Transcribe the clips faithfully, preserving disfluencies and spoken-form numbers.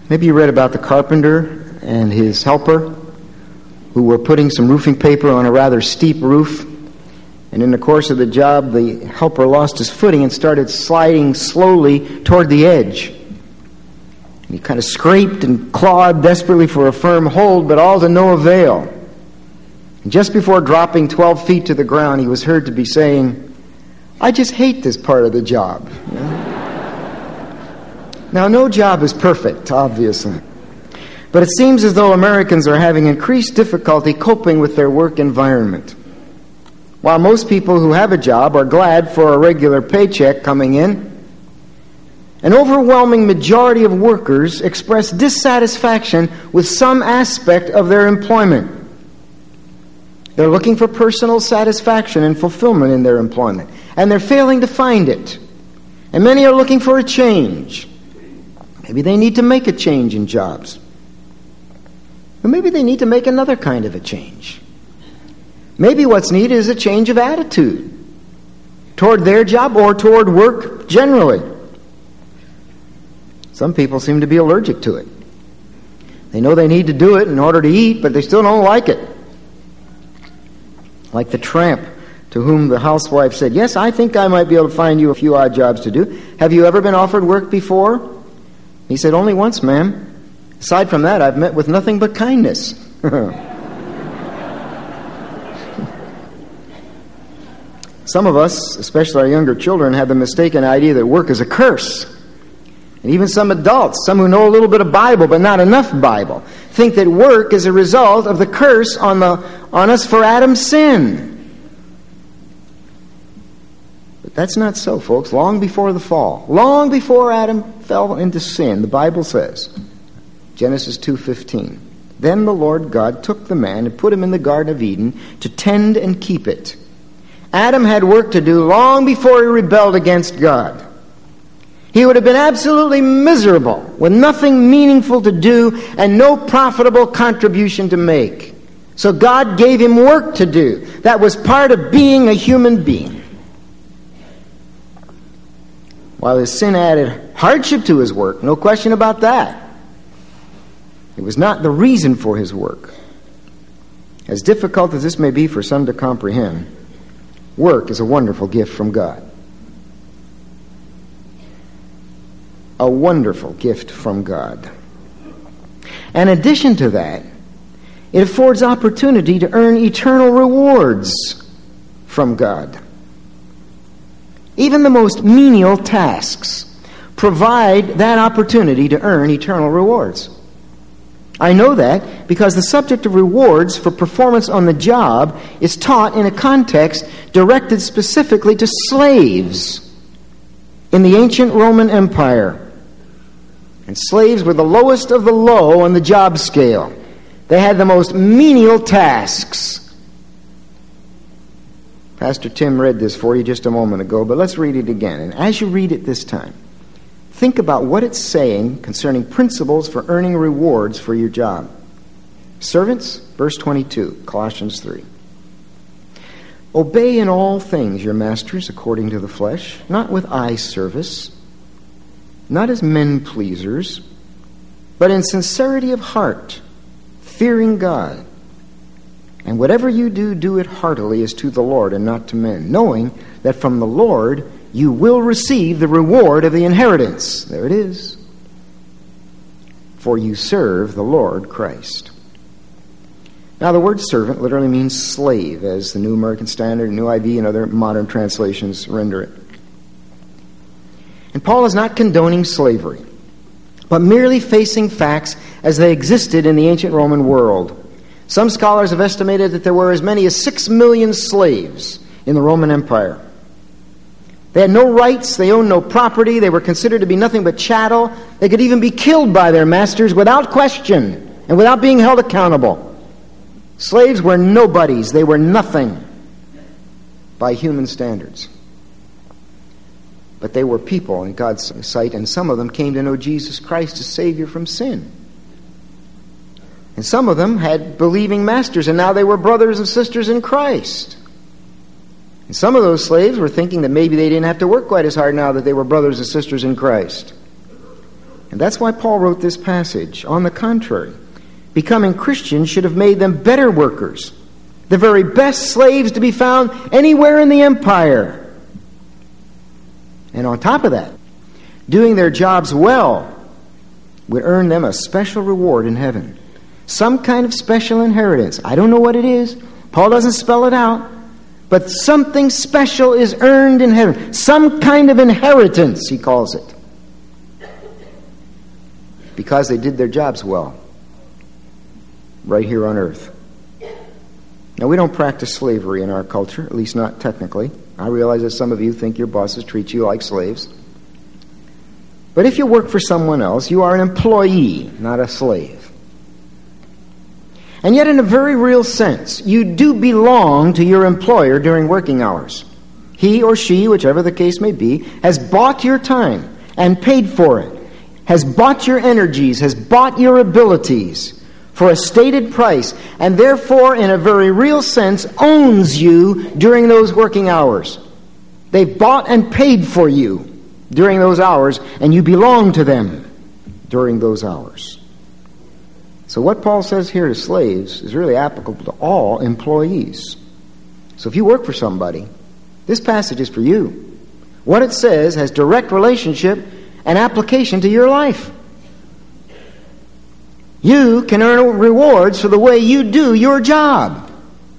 Maybe you read about the carpenter and his helper who were putting some roofing paper on a rather steep roof. And in the course of the job, the helper lost his footing and started sliding slowly toward the edge. And he kind of scraped and clawed desperately for a firm hold, but all to no avail. And just before dropping twelve feet to the ground, he was heard to be saying, "I just hate this part of the job." You know? Now, no job is perfect, obviously. But it seems as though Americans are having increased difficulty coping with their work environment. While most people who have a job are glad for a regular paycheck coming in, an overwhelming majority of workers express dissatisfaction with some aspect of their employment. They're looking for personal satisfaction and fulfillment in their employment, and they're failing to find it. And many are looking for a change. Maybe they need to make a change in jobs. Or maybe they need to make another kind of a change. Maybe what's needed is a change of attitude toward their job or toward work generally. Some people seem to be allergic to it. They know they need to do it in order to eat, but they still don't like it. Like the tramp to whom the housewife said, "Yes, I think I might be able to find you a few odd jobs to do. Have you ever been offered work before?" He said, "Only once, ma'am. Aside from that, I've met with nothing but kindness." Some of us, especially our younger children, have the mistaken idea that work is a curse. And even some adults, some who know a little bit of Bible but not enough Bible, think that work is a result of the curse on the on us for Adam's sin. But that's not so, folks. Long before the fall, long before Adam fell into sin, the Bible says, Genesis two fifteen, "Then the Lord God took the man and put him in the Garden of Eden to tend and keep it." Adam had work to do long before he rebelled against God. He would have been absolutely miserable with nothing meaningful to do and no profitable contribution to make. So God gave him work to do. That was part of being a human being. While his sin added hardship to his work, no question about that, it was not the reason for his work. As difficult as this may be for some to comprehend, work is a wonderful gift from God. A wonderful gift from God. In addition to that, it affords opportunity to earn eternal rewards from God. Even the most menial tasks provide that opportunity to earn eternal rewards. I know that because the subject of rewards for performance on the job is taught in a context directed specifically to slaves in the ancient Roman Empire. And slaves were the lowest of the low on the job scale. They had the most menial tasks. Pastor Tim read this for you just a moment ago, but let's read it again. And as you read it this time, think about what it's saying concerning principles for earning rewards for your job. Servants, verse twenty-two, Colossians three. "Obey in all things your masters according to the flesh, not with eye service, not as men pleasers, but in sincerity of heart, fearing God. And whatever you do, do it heartily as to the Lord and not to men, knowing that from the Lord you will receive the reward of the inheritance." There it is. "For you serve the Lord Christ." Now, the word servant literally means slave, as the New American Standard, New I V, and other modern translations render it. And Paul is not condoning slavery, but merely facing facts as they existed in the ancient Roman world. Some scholars have estimated that there were as many as six million slaves in the Roman Empire. They had no rights, they owned no property, they were considered to be nothing but chattel. They could even be killed by their masters without question and without being held accountable. Slaves were nobodies, they were nothing by human standards. But they were people in God's sight, and some of them came to know Jesus Christ as Savior from sin. And some of them had believing masters, and now they were brothers and sisters in Christ. And some of those slaves were thinking that maybe they didn't have to work quite as hard now that they were brothers and sisters in Christ. And that's why Paul wrote this passage. On the contrary, becoming Christians should have made them better workers, the very best slaves to be found anywhere in the empire. And on top of that, doing their jobs well would earn them a special reward in heaven. Some kind of special inheritance. I don't know what it is. Paul doesn't spell it out. But something special is earned in heaven. Some kind of inheritance, he calls it. Because they did their jobs well. Right here on earth. Now, we don't practice slavery in our culture, at least not technically. I realize that some of you think your bosses treat you like slaves. But if you work for someone else, you are an employee, not a slave. And yet, in a very real sense, you do belong to your employer during working hours. He or she, whichever the case may be, has bought your time and paid for it, has bought your energies, has bought your abilities for a stated price, and therefore, in a very real sense, owns you during those working hours. They've bought and paid for you during those hours, and you belong to them during those hours. So what Paul says here to slaves is really applicable to all employees. So if you work for somebody, this passage is for you. What it says has direct relationship and application to your life. You can earn rewards for the way you do your job.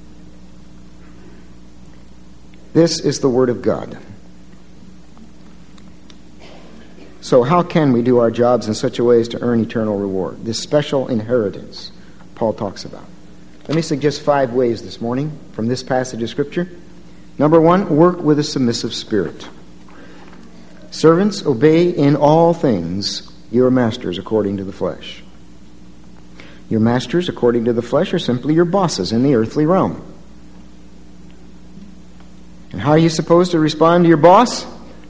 This is the Word of God. So how can we do our jobs in such a way as to earn eternal reward? This special inheritance Paul talks about. Let me suggest five ways this morning from this passage of Scripture. Number one, work with a submissive spirit. Servants, obey in all things your masters according to the flesh. Your masters according to the flesh are simply your bosses in the earthly realm. And how are you supposed to respond to your boss?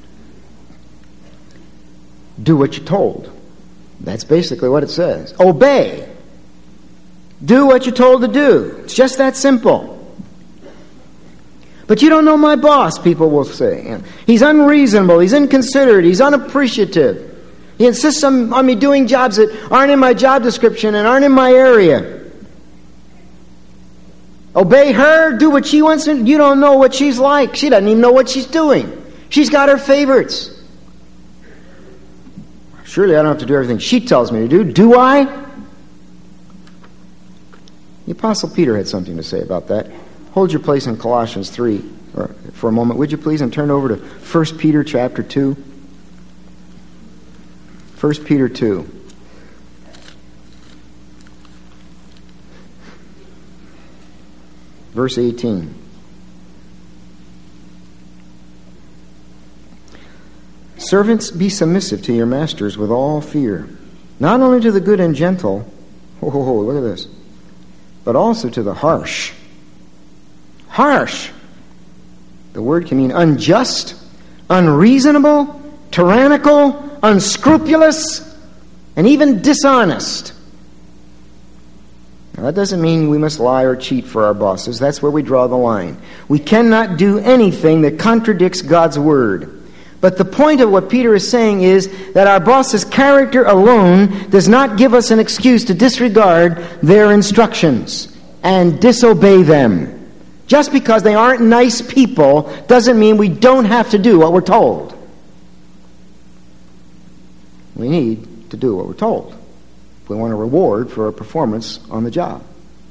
Do what you're told. That's basically what it says. Obey. Do what you're told to do. It's just that simple. But you don't know my boss, people will say. He's unreasonable. He's inconsiderate. He's unappreciative. He insists on, on me doing jobs that aren't in my job description and aren't in my area. Obey her. Do what she wants. You don't know what she's like. She doesn't even know what she's doing. She's got her favorites. Surely I don't have to do everything she tells me to do. Do I? The Apostle Peter had something to say about that. Hold your place in Colossians three for a moment, would you please, and turn over to First Peter chapter two. First Peter two. Verse eighteen. Servants, be submissive to your masters with all fear, not only to the good and gentle, oh, oh, oh, look at this, but also to the harsh. Harsh. The word can mean unjust, unreasonable, tyrannical, unscrupulous, and even dishonest. Now, that doesn't mean we must lie or cheat for our bosses. That's where we draw the line. We cannot do anything that contradicts God's word. But the point of what Peter is saying is that our boss's character alone does not give us an excuse to disregard their instructions and disobey them. Just because they aren't nice people doesn't mean we don't have to do what we're told. We need to do what we're told if we want a reward for our performance on the job.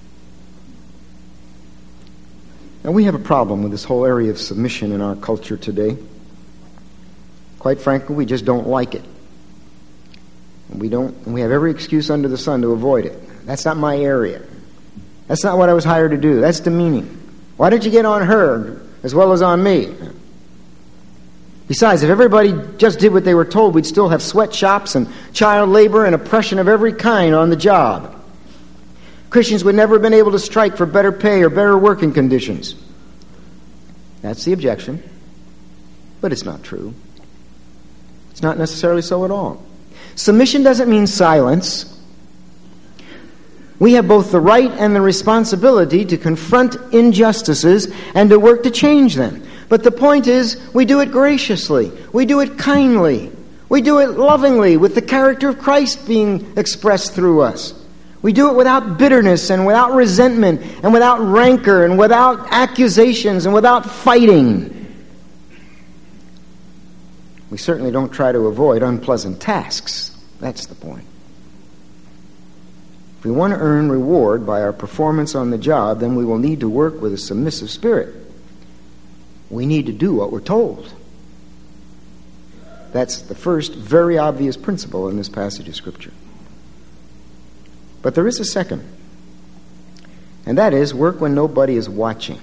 Now, we have a problem with this whole area of submission in our culture today. Quite frankly, we just don't like it. And we don't, and we have every excuse under the sun to avoid it. That's not my area. That's not what I was hired to do. That's demeaning. Why did you get on her as well as on me? Besides, if everybody just did what they were told, we'd still have sweatshops and child labor and oppression of every kind on the job. Christians would never have been able to strike for better pay or better working conditions. That's the objection. But it's not true. It's not necessarily so at all. Submission doesn't mean silence. We have both the right and the responsibility to confront injustices and to work to change them. But the point is, we do it graciously. We do it kindly. We do it lovingly, with the character of Christ being expressed through us. We do it without bitterness and without resentment and without rancor and without accusations and without fighting. We certainly don't try to avoid unpleasant tasks. That's the point. If we want to earn reward by our performance on the job, then we will need to work with a submissive spirit. We need to do what we're told. That's the first very obvious principle in this passage of Scripture. But there is a second, and that is work when nobody is watching.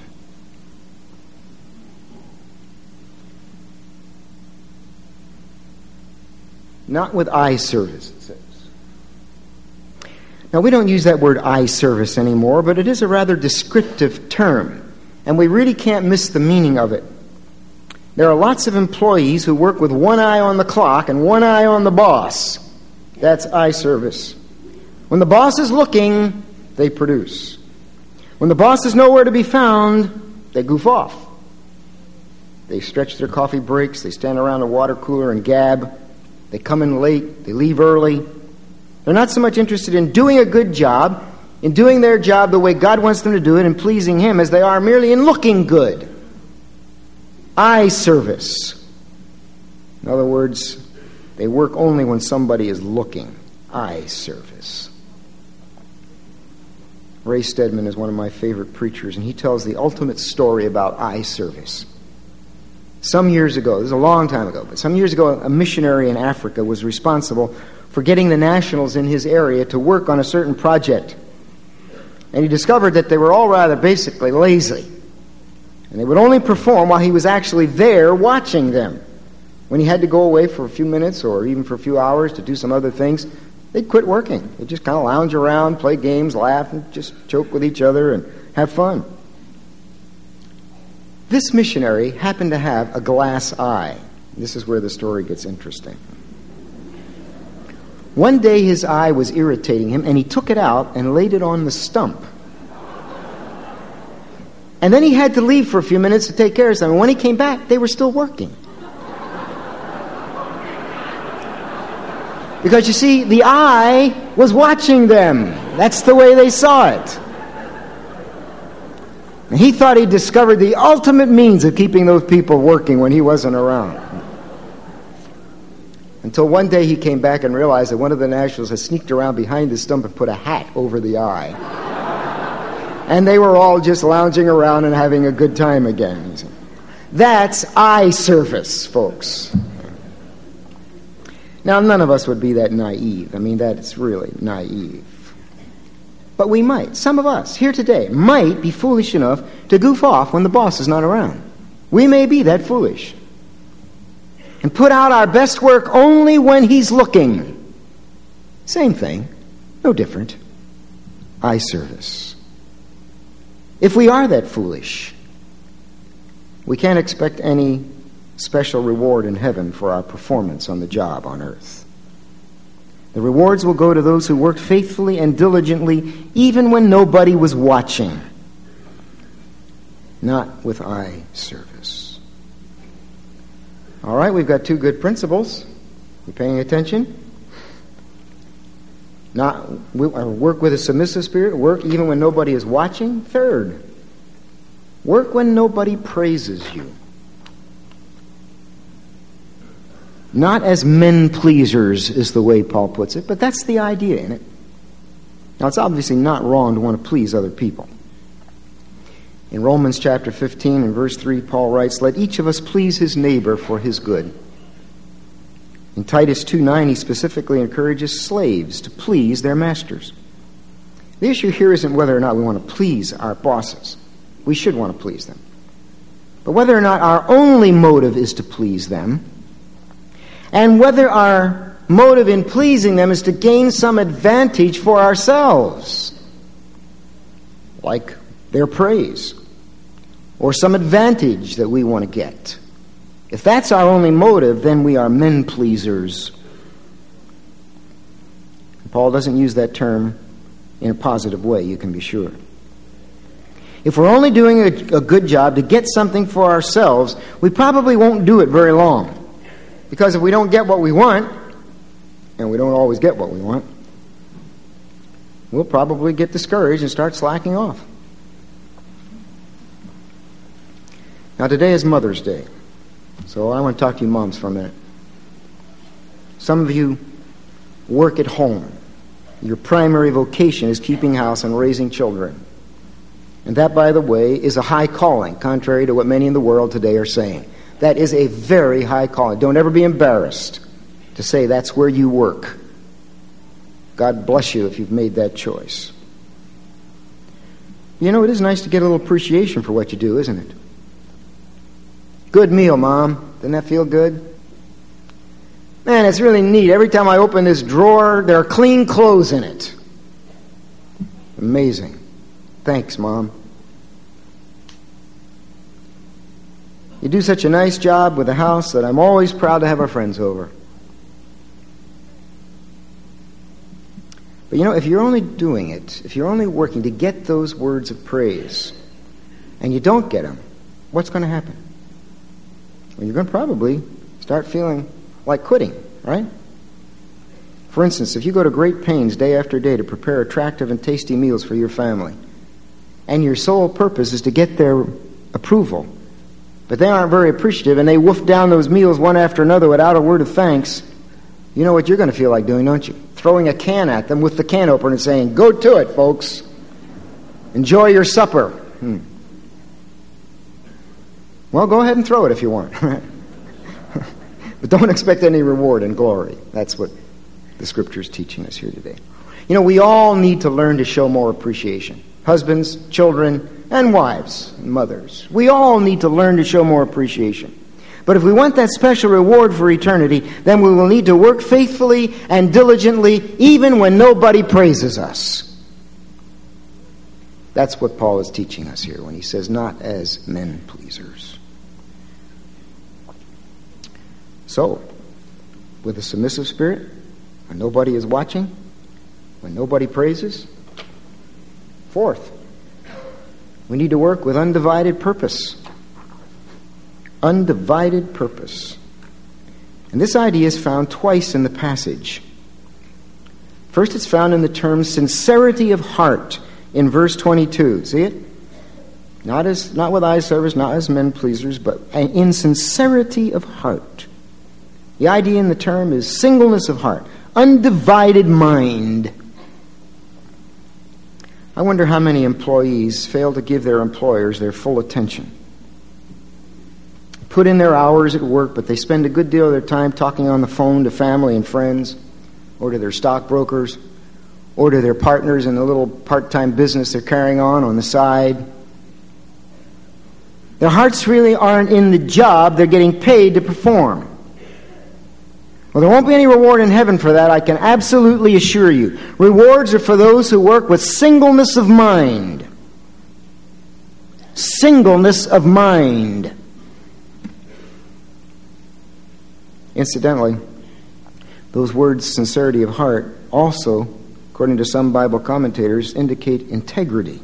Not with eye service, it says. Now, we don't use that word eye service anymore, but it is a rather descriptive term, and we really can't miss the meaning of it. There are lots of employees who work with one eye on the clock and one eye on the boss. That's eye service. When the boss is looking, they produce. When the boss is nowhere to be found, they goof off. They stretch their coffee breaks, they stand around a water cooler and gab. They come in late, they leave early. They're not so much interested in doing a good job, in doing their job the way God wants them to do it and pleasing Him, as they are merely in looking good. Eye service. In other words, they work only when somebody is looking. Eye service. Ray Stedman is one of my favorite preachers, and he tells the ultimate story about eye service. Some years ago, this is a long time ago, but some years ago, a missionary in Africa was responsible for getting the nationals in his area to work on a certain project. And he discovered that they were all rather basically lazy. And they would only perform while he was actually there watching them. When he had to go away for a few minutes or even for a few hours to do some other things, they'd quit working. They'd just kind of lounge around, play games, laugh, and just joke with each other and have fun. This missionary happened to have a glass eye. This is where the story gets interesting. One day his eye was irritating him, and he took it out and laid it on the stump. And then he had to leave for a few minutes to take care of something. When he came back, they were still working. Because you see, the eye was watching them. That's the way they saw it. And he thought he'd discovered the ultimate means of keeping those people working when he wasn't around. Until one day he came back and realized that one of the nationals had sneaked around behind the stump and put a hat over the eye. And they were all just lounging around and having a good time again. That's eye service, folks. Now, none of us would be that naive. I mean, that's really naive. But we might. Some of us here today might be foolish enough to goof off when the boss is not around. We may be that foolish. And put out our best work only when he's looking. Same thing. No different. Eye service. If we are that foolish, we can't expect any special reward in heaven for our performance on the job on earth. The rewards will go to those who worked faithfully and diligently even when nobody was watching. Not with eye service. All right, we've got two good principles. You paying attention? Not work with a submissive spirit, work even when nobody is watching. Third, work when nobody praises you. Not as men pleasers is the way Paul puts it, but that's the idea in it. Now, it's obviously not wrong to want to please other people. In Romans chapter fifteen and verse three, Paul writes, "Let each of us please his neighbor for his good." In Titus two nine, he specifically encourages slaves to please their masters. The issue here isn't whether or not we want to please our bosses. We should want to please them. But whether or not our only motive is to please them, and whether our motive in pleasing them is to gain some advantage for ourselves, like their praise, or some advantage that we want to get. If that's our only motive, then we are men pleasers. Paul doesn't use that term in a positive way, you can be sure. If we're only doing a, a good job to get something for ourselves, we probably won't do it very long. Because if we don't get what we want, and we don't always get what we want, we'll probably get discouraged and start slacking off. Now, today is Mother's Day, so I want to talk to you moms for a minute. Some of you work at home. Your primary vocation is keeping house and raising children. And that, by the way, is a high calling, contrary to what many in the world today are saying. That is a very high calling. Don't ever be embarrassed to say that's where you work. God bless you if you've made that choice. You know, it is nice to get a little appreciation for what you do, isn't it? Good meal, Mom. Doesn't that feel good? Man, it's really neat. Every time I open this drawer, there are clean clothes in it. Amazing. Thanks, Mom. You do such a nice job with the house that I'm always proud to have our friends over. But you know, if you're only doing it, if you're only working to get those words of praise, and you don't get them, what's going to happen? Well, you're going to probably start feeling like quitting, right? For instance, if you go to great pains day after day to prepare attractive and tasty meals for your family, and your sole purpose is to get their approval, but they aren't very appreciative, and they wolf down those meals one after another without a word of thanks, you know what you're going to feel like doing, don't you? Throwing a can at them with the can opener and saying, "Go to it, folks. Enjoy your supper." Hmm. Well, go ahead and throw it if you want. But don't expect any reward and glory. That's what the Scripture is teaching us here today. You know, we all need to learn to show more appreciation. Husbands, children, and wives, and mothers. We all need to learn to show more appreciation. But if we want that special reward for eternity, then we will need to work faithfully and diligently even when nobody praises us. That's what Paul is teaching us here when he says, not as men pleasers. So, with a submissive spirit, when nobody is watching, when nobody praises. Fourth, we need to work with undivided purpose. Undivided purpose. And this idea is found twice in the passage. First, it's found in the term sincerity of heart in verse twenty-two. See it? Not as not with eye service, not as men pleasers, but in sincerity of heart. The idea in the term is singleness of heart, undivided mind. I wonder how many employees fail to give their employers their full attention. Put in their hours at work, but they spend a good deal of their time talking on the phone to family and friends, or to their stockbrokers, or to their partners in the little part-time business they're carrying on on the side. Their hearts really aren't in the job they're getting paid to perform. Well, there won't be any reward in heaven for that, I can absolutely assure you. Rewards are for those who work with singleness of mind. Singleness of mind. Incidentally, those words, sincerity of heart, also, according to some Bible commentators, indicate integrity.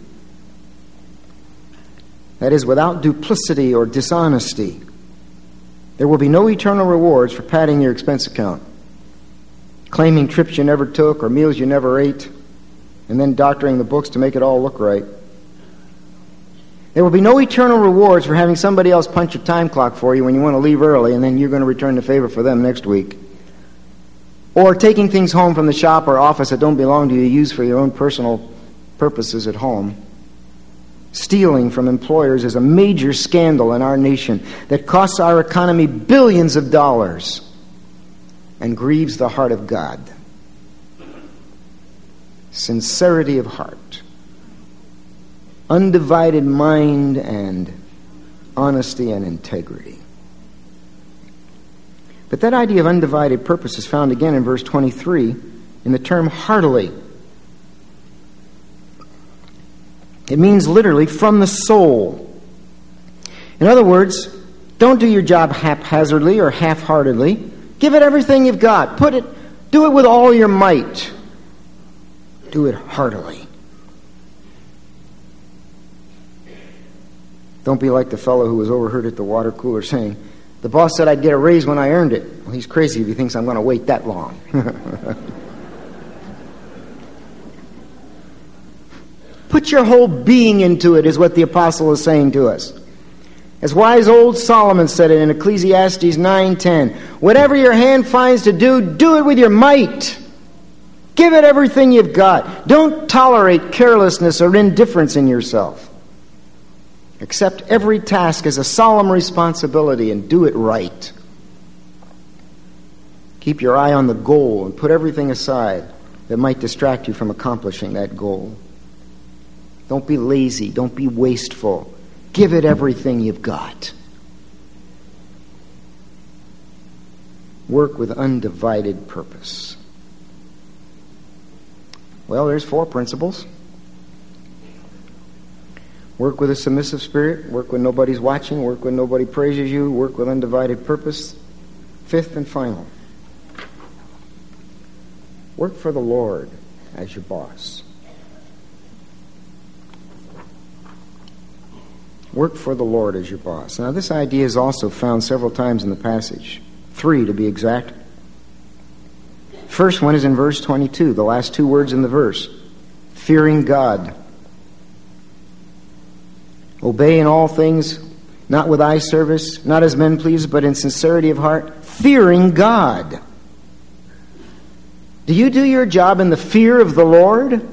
That is, without duplicity or dishonesty. There will be no eternal rewards for padding your expense account, claiming trips you never took or meals you never ate, and then doctoring the books to make it all look right. There will be no eternal rewards for having somebody else punch your time clock for you when you want to leave early, and then you're going to return the favor for them next week. Or taking things home from the shop or office that don't belong to you, use for your own personal purposes at home. Stealing from employers is a major scandal in our nation that costs our economy billions of dollars and grieves the heart of God. Sincerity of heart, undivided mind, and honesty and integrity. But that idea of undivided purpose is found again in verse twenty-three in the term heartily. It means literally from the soul. In other words, don't do your job haphazardly or half-heartedly. Give it everything you've got. Put it, do it with all your might. Do it heartily. Don't be like the fellow who was overheard at the water cooler saying, The boss said I'd get a raise when I earned it. Well, he's crazy if he thinks I'm going to wait that long. Put your whole being into it is what the apostle is saying to us. As wise old Solomon said it in Ecclesiastes nine ten, whatever your hand finds to do, do it with your might. Give it everything you've got. Don't tolerate carelessness or indifference in yourself. Accept every task as a solemn responsibility and do it right. Keep your eye on the goal and put everything aside that might distract you from accomplishing that goal. Don't be lazy. Don't be wasteful. Give it everything you've got. Work with undivided purpose. Well, there's four principles. Work with a submissive spirit. Work when nobody's watching. Work when nobody praises you. Work with undivided purpose. Fifth and final. Work for the Lord as your boss. Work for the Lord as your boss. Now, this idea is also found several times in the passage. Three, to be exact. First one is in verse twenty-two, the last two words in the verse. Fearing God. Obey in all things, not with eye service, not as men please, but in sincerity of heart, fearing God. Do you do your job in the fear of the Lord?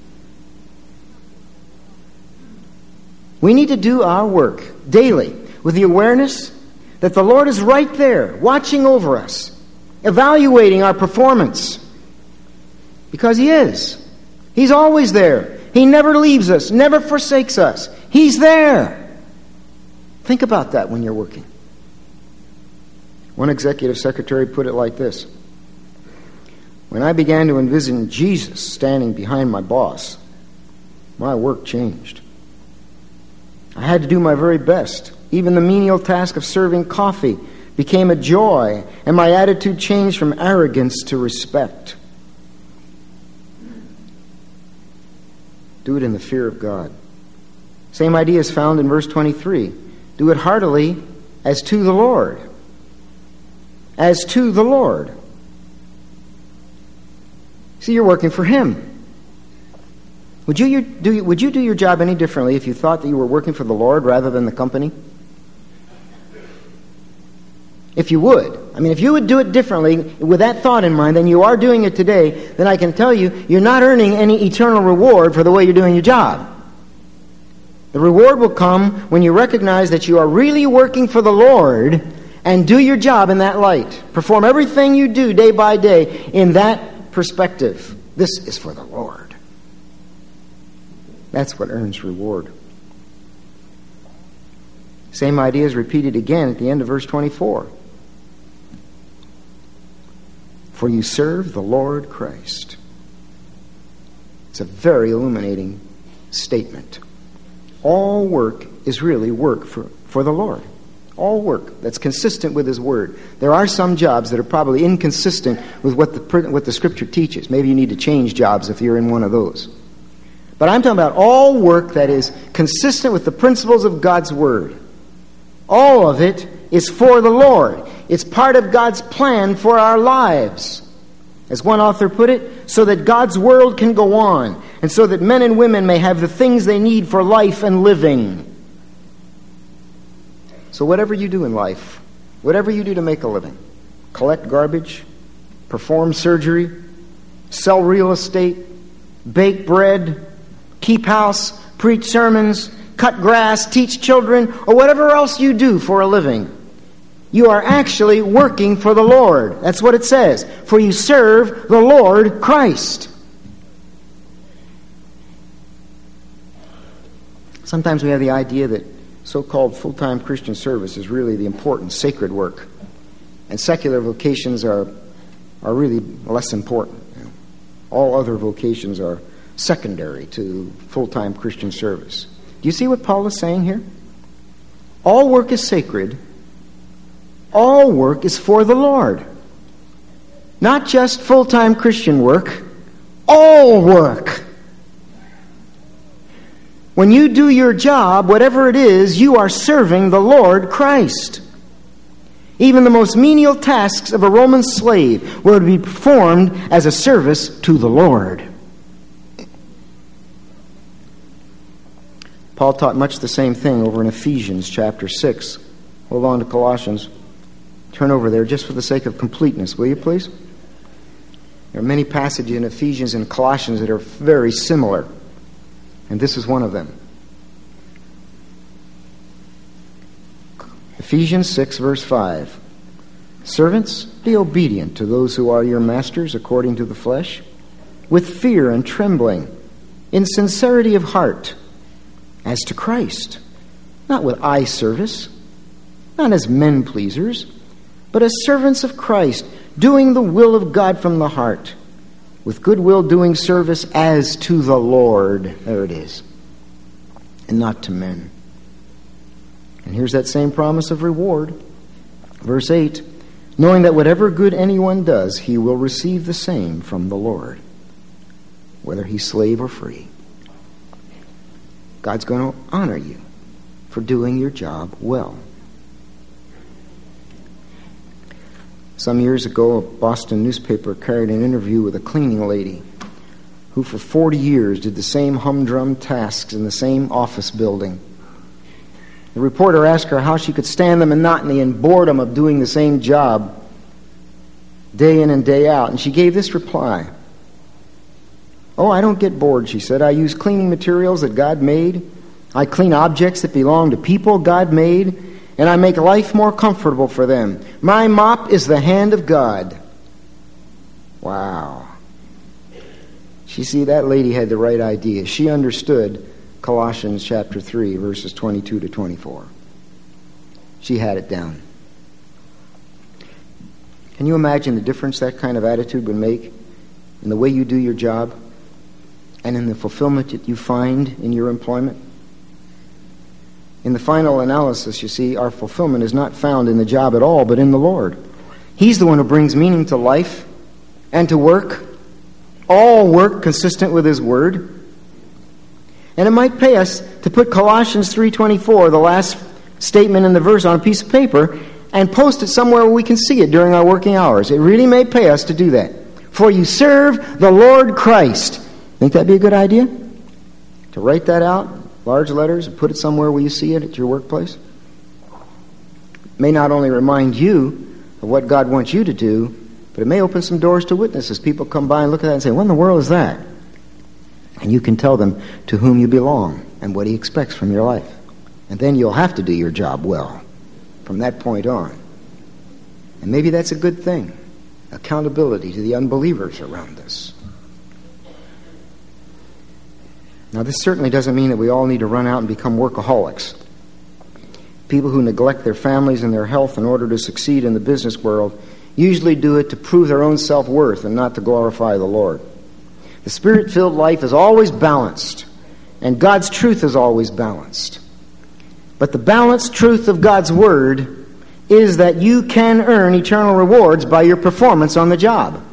We need to do our work daily with the awareness that the Lord is right there, watching over us, evaluating our performance. Because He is. He's always there. He never leaves us, never forsakes us. He's there. Think about that when you're working. One executive secretary put it like this. When I began to envision Jesus standing behind my boss, my work changed. I had to do my very best. Even the menial task of serving coffee became a joy, and my attitude changed from arrogance to respect. Do it in the fear of God. Same idea is found in verse twenty-three. Do it heartily as to the Lord. As to the Lord. See, you're working for Him. Would you, do, would you do your job any differently if you thought that you were working for the Lord rather than the company? If you would. I mean, if you would do it differently with that thought in mind than you are doing it today, then I can tell you, you're not earning any eternal reward for the way you're doing your job. The reward will come when you recognize that you are really working for the Lord and do your job in that light. Perform everything you do day by day in that perspective. This is for the Lord. That's what earns reward. Same idea is repeated again at the end of verse twenty-four. For you serve the Lord Christ. It's a very illuminating statement. All work is really work for, for the Lord. All work that's consistent with His Word. There are some jobs that are probably inconsistent with what the, what the Scripture teaches. Maybe you need to change jobs if you're in one of those. But I'm talking about all work that is consistent with the principles of God's Word. All of it is for the Lord. It's part of God's plan for our lives. As one author put it, so that God's world can go on, and so that men and women may have the things they need for life and living. So whatever you do in life, whatever you do to make a living, collect garbage, perform surgery, sell real estate, bake bread, keep house, preach sermons, cut grass, teach children, or whatever else you do for a living, you are actually working for the Lord. That's what it says. For you serve the Lord Christ. Sometimes we have the idea that so-called full-time Christian service is really the important sacred work, and secular vocations are are really less important. All other vocations are secondary to full-time Christian service. Do you see what Paul is saying here? All work is sacred. All work is for the Lord. Not just full-time Christian work. All work. When you do your job, whatever it is, you are serving the Lord Christ. Even the most menial tasks of a Roman slave would be performed as a service to the Lord. Paul taught much the same thing over in Ephesians chapter six. Hold on to Colossians. Turn over there just for the sake of completeness, will you please? There are many passages in Ephesians and Colossians that are very similar, and this is one of them. Ephesians six, verse five. Servants, be obedient to those who are your masters according to the flesh, with fear and trembling, in sincerity of heart, as to Christ, not with eye service, not as men pleasers, but as servants of Christ, doing the will of God from the heart, with good will doing service as to the Lord. There it is. And not to men. And here's that same promise of reward. Verse eight, knowing that whatever good anyone does, he will receive the same from the Lord, whether he's slave or free. God's going to honor you for doing your job well. Some years ago, a Boston newspaper carried an interview with a cleaning lady who for forty years did the same humdrum tasks in the same office building. The reporter asked her how she could stand the monotony and boredom of doing the same job day in and day out, and she gave this reply. Oh, I don't get bored, she said. I use cleaning materials that God made. I clean objects that belong to people God made, and I make life more comfortable for them. My mop is the hand of God. Wow. You see, that lady had the right idea. She understood Colossians chapter three, verses twenty-two to twenty-four. She had it down. Can you imagine the difference that kind of attitude would make in the way you do your job and in the fulfillment that you find in your employment? In the final analysis, you see, our fulfillment is not found in the job at all, but in the Lord. He's the one who brings meaning to life and to work, all work consistent with His Word. And it might pay us to put Colossians three twenty-four, the last statement in the verse, on a piece of paper and post it somewhere where we can see it during our working hours. It really may pay us to do that. For you serve the Lord Christ. Think that'd be a good idea? To write that out, large letters, and put it somewhere where you see it at your workplace? It may not only remind you of what God wants you to do, but it may open some doors to witnesses. People come by and look at that and say, what in the world is that? And you can tell them to whom you belong and what He expects from your life. And then you'll have to do your job well from that point on. And maybe that's a good thing. Accountability to the unbelievers around us. Now, this certainly doesn't mean that we all need to run out and become workaholics. People who neglect their families and their health in order to succeed in the business world usually do it to prove their own self-worth and not to glorify the Lord. The Spirit-filled life is always balanced, and God's truth is always balanced. But the balanced truth of God's Word is that you can earn eternal rewards by your performance on the job.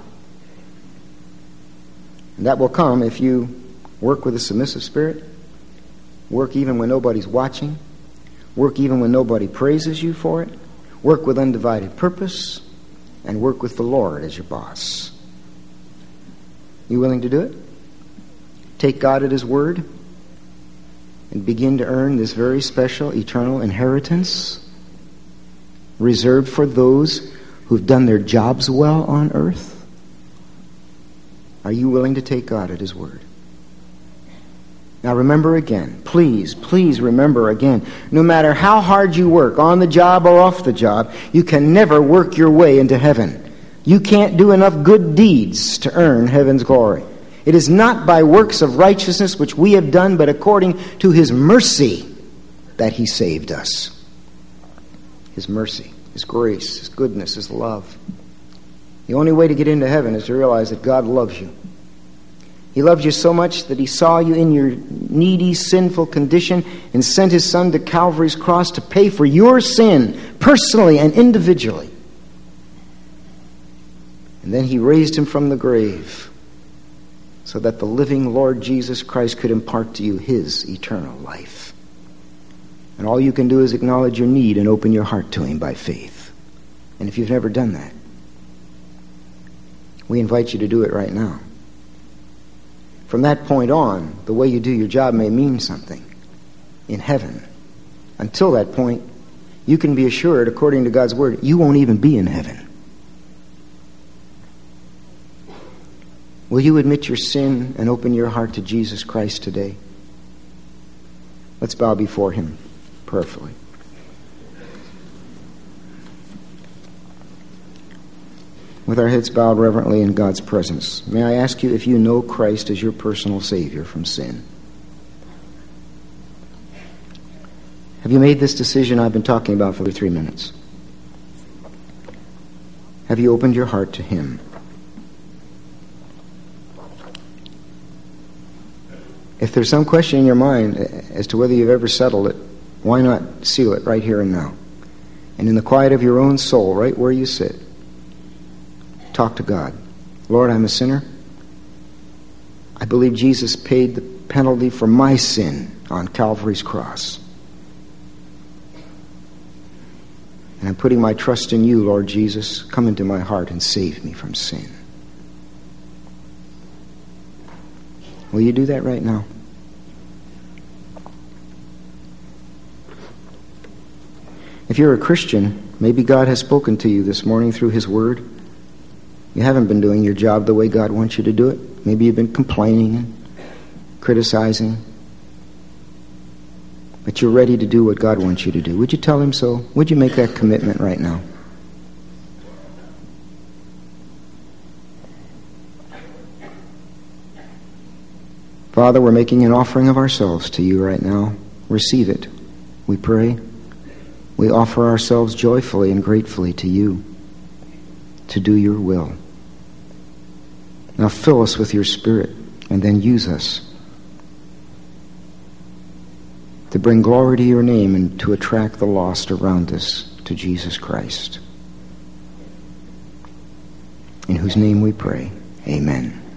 And that will come if you work with a submissive spirit, work even when nobody's watching, work even when nobody praises you for it, work with undivided purpose, and work with the Lord as your boss. You willing to do it? Take God at His word and begin to earn this very special eternal inheritance reserved for those who've done their jobs well on earth? Are you willing to take God at His word? Now remember again, please, please remember again, no matter how hard you work, on the job or off the job, you can never work your way into heaven. You can't do enough good deeds to earn heaven's glory. It is not by works of righteousness which we have done, but according to His mercy that He saved us. His mercy, His grace, His goodness, His love. The only way to get into heaven is to realize that God loves you. He loved you so much that He saw you in your needy, sinful condition and sent His Son to Calvary's cross to pay for your sin, personally and individually. And then He raised Him from the grave so that the living Lord Jesus Christ could impart to you His eternal life. And all you can do is acknowledge your need and open your heart to Him by faith. And if you've never done that, we invite you to do it right now. From that point on, the way you do your job may mean something in heaven. Until that point, you can be assured, according to God's word, you won't even be in heaven. Will you admit your sin and open your heart to Jesus Christ today? Let's bow before him prayerfully. With our heads bowed reverently in God's presence, may I ask you if you know Christ as your personal Savior from sin? Have you made this decision I've been talking about for the three minutes? Have you opened your heart to him? If there's some question in your mind as to whether you've ever settled it, why not seal it right here and now? And in the quiet of your own soul, right where you sit, talk to God. Lord, I'm a sinner. I believe Jesus paid the penalty for my sin on Calvary's cross. And I'm putting my trust in you, Lord Jesus. Come into my heart and save me from sin. Will you do that right now? If you're a Christian, maybe God has spoken to you this morning through his word. You haven't been doing your job the way God wants you to do it. Maybe you've been complaining and criticizing. But you're ready to do what God wants you to do. Would you tell him so? Would you make that commitment right now? Father, we're making an offering of ourselves to you right now. Receive it, we pray. We offer ourselves joyfully and gratefully to you to do your will. Now fill us with your Spirit and then use us to bring glory to your name and to attract the lost around us to Jesus Christ, in whose name we pray. Amen.